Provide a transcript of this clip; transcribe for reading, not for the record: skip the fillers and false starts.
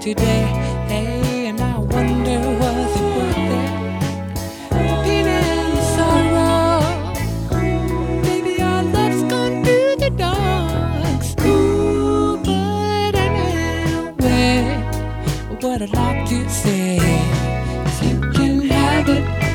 today. Hey, and I wonder, was it worth it? Pain and sorrow. Maybe our love's gone through the dogs. Ooh, but anyway, what I'd like to say is you can have it.